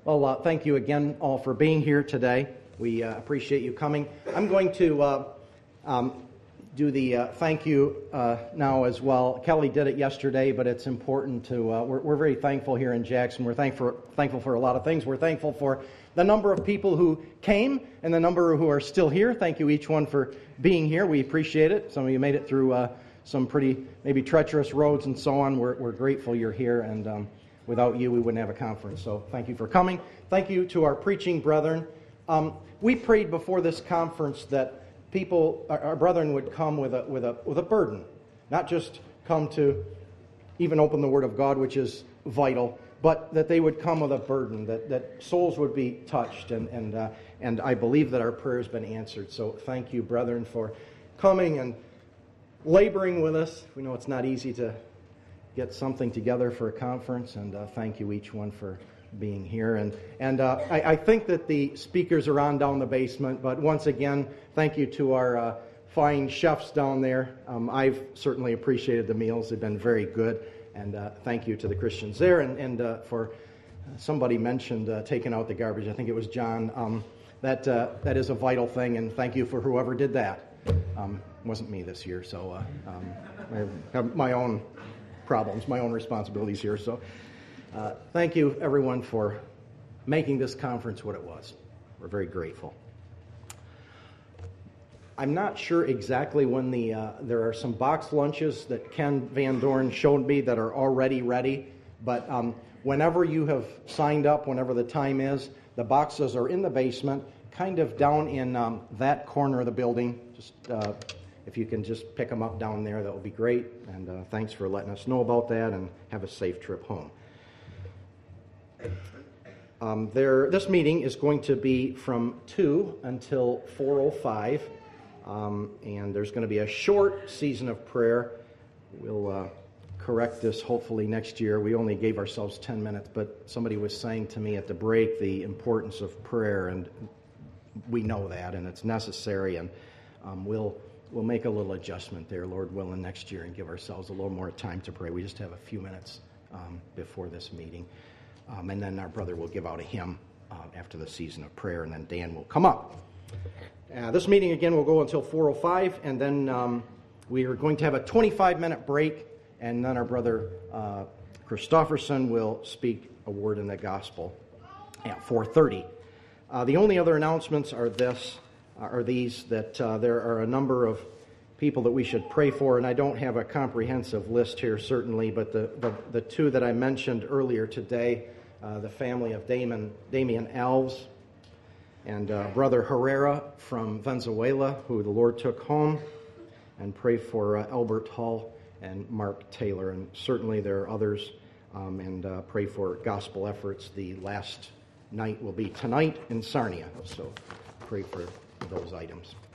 Well, thank you again all for being here today. We appreciate you coming. I'm going to do the thank you now as well. Kelly did it yesterday, but it's important to, we're very thankful here in Jackson. We're thankful for a lot of things. We're thankful for the number of people who came and the number who are still here. Thank you each one for being here. We appreciate it. Some of you made it through some pretty maybe treacherous roads and so on. We're grateful you're here, and without you we wouldn't have a conference. So thank you for coming. Thank you to our preaching brethren. We prayed before this conference that people, our brethren, would come with a burden, not just come to even open the Word of God, which is vital, but that they would come with a burden, that souls would be touched, and I believe that our prayer has been answered. So thank you, brethren, for coming and laboring with us. We know it's not easy to get something together for a conference, and thank you each one for being here. And I think that the speakers are on down the basement, but once again, thank you to our fine chefs down there. I've certainly appreciated the meals. They've been very good, and thank you to the Christians there, and for somebody mentioned taking out the garbage. I think it was John. That is a vital thing, and thank you for whoever did that. It wasn't me this year, so I have my own problems, my own responsibilities here, so thank you, everyone, for making this conference what it was. We're very grateful. I'm not sure exactly when there are some box lunches that Ken Van Dorn showed me that are already ready, but whenever you have signed up, whenever the time is, the boxes are in the basement, kind of down in that corner of the building. Just if you can just pick them up down there, that would be great, and thanks for letting us know about that, and have a safe trip home. This meeting is going to be from 2 until 4:05, and there's going to be a short season of prayer. We'll correct this hopefully next year. We only gave ourselves 10 minutes, but somebody was saying to me at the break the importance of prayer, and we know that, and it's necessary, and we'll make a little adjustment there, Lord willing, next year, and give ourselves a little more time to pray. We just have a few minutes before this meeting. And then our brother will give out a hymn after the season of prayer, and then Dan will come up. This meeting, again, will go until 4:05, and then we are going to have a 25-minute break, and then our brother Christofferson will speak a word in the gospel at 4:30. The only other announcements are these, that there are a number of people that we should pray for, and I don't have a comprehensive list here, certainly, but the two that I mentioned earlier today, the family of Damian Alves and Brother Herrera from Venezuela, who the Lord took home, and pray for Albert Hall and Mark Taylor, and certainly there are others, and pray for gospel efforts. The last night will be tonight in Sarnia, so pray for those items.